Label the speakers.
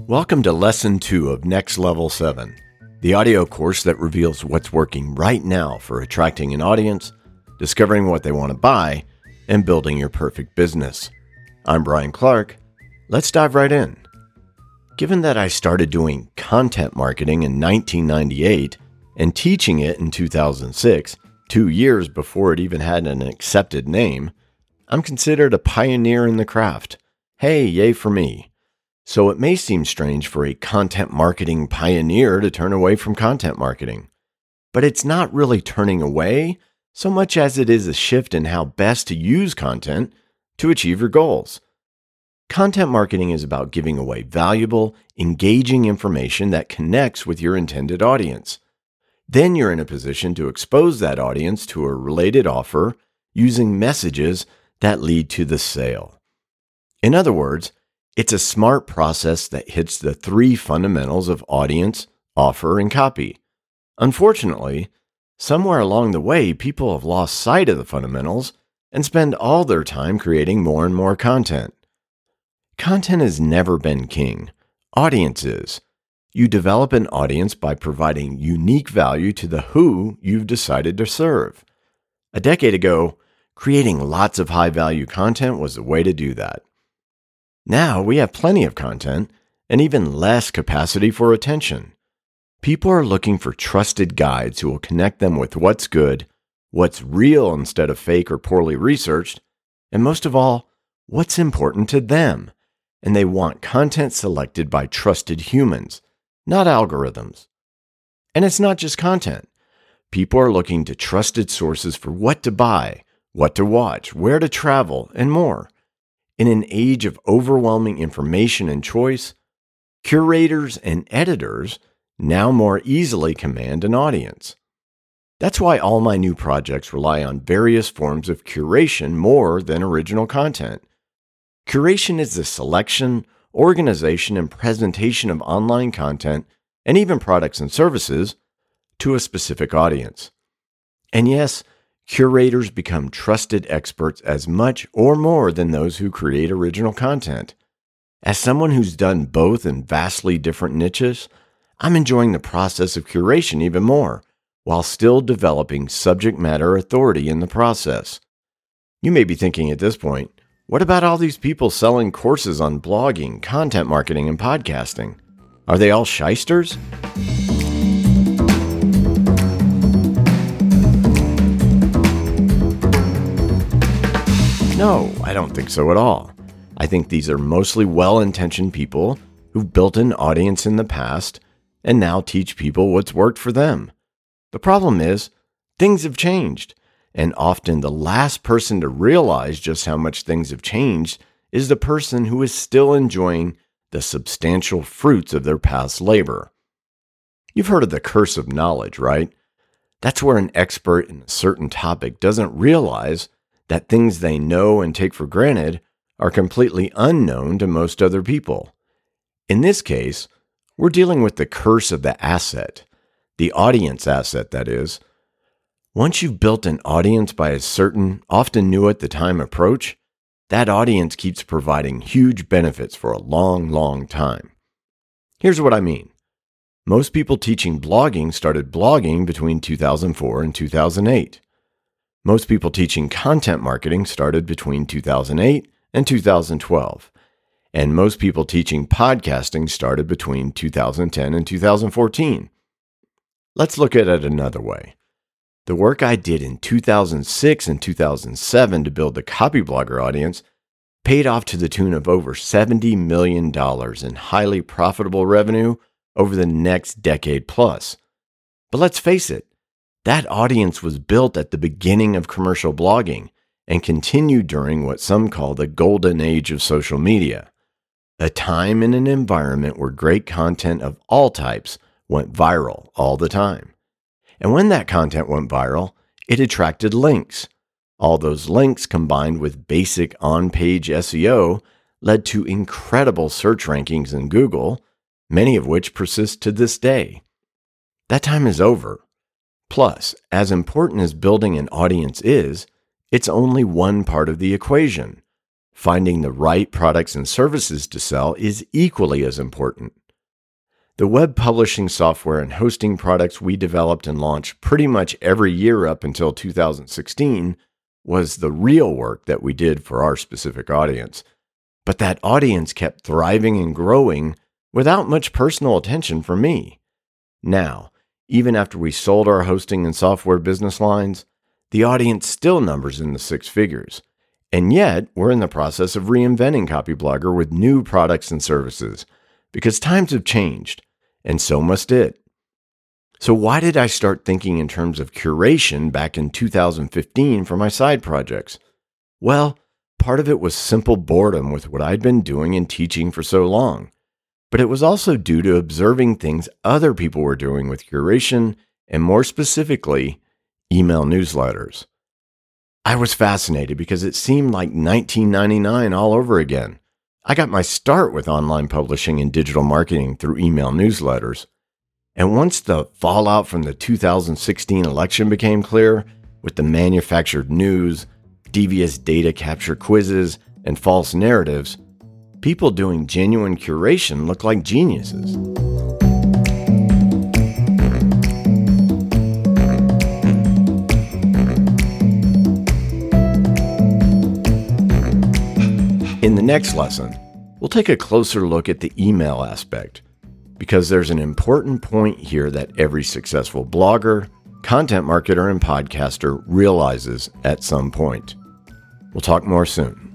Speaker 1: Welcome to Lesson 2 of Next Level 7, the audio course that reveals what's working right now for attracting an audience, discovering what they want to buy, and building your perfect business. I'm Brian Clark. Let's dive right in. Given that I started doing content marketing in 1998 and teaching it in 2006, 2 years before it even had an accepted name, I'm considered a pioneer in the craft. Hey, yay for me. So it may seem strange for a content marketing pioneer to turn away from content marketing. But it's not really turning away so much as it is a shift in how best to use content to achieve your goals. Content marketing is about giving away valuable, engaging information that connects with your intended audience. Then you're in a position to expose that audience to a related offer using messages that lead to the sale. In other words, it's a smart process that hits the 3 fundamentals of audience, offer, and copy. Unfortunately, somewhere along the way, people have lost sight of the fundamentals and spend all their time creating more and more content. Content has never been king. Audience is. You develop an audience by providing unique value to the who you've decided to serve. A decade ago, creating lots of high-value content was the way to do that. Now we have plenty of content and even less capacity for attention. People are looking for trusted guides who will connect them with what's good, what's real instead of fake or poorly researched, and most of all, what's important to them. And they want content selected by trusted humans, not algorithms. And it's not just content. People are looking to trusted sources for what to buy, what to watch, where to travel, and more. In an age of overwhelming information and choice, curators and editors now more easily command an audience. That's why all my new projects rely on various forms of curation more than original content. Curation is the selection, organization, and presentation of online content and even products and services to a specific audience. And yes, curators become trusted experts as much or more than those who create original content. As someone who's done both in vastly different niches, I'm enjoying the process of curation even more, while still developing subject matter authority in the process. You may be thinking at this point, what about all these people selling courses on blogging, content marketing, and podcasting? Are they all shysters? No, I don't think so at all. I think these are mostly well-intentioned people who've built an audience in the past and now teach people what's worked for them. The problem is, things have changed, and often the last person to realize just how much things have changed is the person who is still enjoying the substantial fruits of their past labor. You've heard of the curse of knowledge, right? That's where an expert in a certain topic doesn't realize that things they know and take for granted are completely unknown to most other people. In this case, we're dealing with the curse of the asset, the audience asset, that is. Once you've built an audience by a certain, often new at the time approach, that audience keeps providing huge benefits for a long, long time. Here's what I mean. Most people teaching blogging started blogging between 2004 and 2008. Most people teaching content marketing started between 2008 and 2012. And most people teaching podcasting started between 2010 and 2014. Let's look at it another way. The work I did in 2006 and 2007 to build the Copyblogger audience paid off to the tune of over $70 million in highly profitable revenue over the next decade plus. But let's face it, that audience was built at the beginning of commercial blogging and continued during what some call the golden age of social media, a time in an environment where great content of all types went viral all the time. And when that content went viral, it attracted links. All those links combined with basic on-page SEO led to incredible search rankings in Google, many of which persist to this day. That time is over. Plus, as important as building an audience is, it's only one part of the equation. Finding the right products and services to sell is equally as important. The web publishing software and hosting products we developed and launched pretty much every year up until 2016 was the real work that we did for our specific audience. But that audience kept thriving and growing without much personal attention from me. Now, even after we sold our hosting and software business lines, the audience still numbers in the six figures. And yet, we're in the process of reinventing Copyblogger with new products and services because times have changed, and so must it. So why did I start thinking in terms of curation back in 2015 for my side projects? Well, part of it was simple boredom with what I'd been doing and teaching for so long. But it was also due to observing things other people were doing with curation, and more specifically, email newsletters. I was fascinated because it seemed like 1999 all over again. I got my start with online publishing and digital marketing through email newsletters. And once the fallout from the 2016 election became clear, with the manufactured news, devious data capture quizzes, and false narratives, people doing genuine curation looked like geniuses. In the next lesson, we'll take a closer look at the email aspect, because there's an important point here that every successful blogger, content marketer, and podcaster realizes at some point. We'll talk more soon.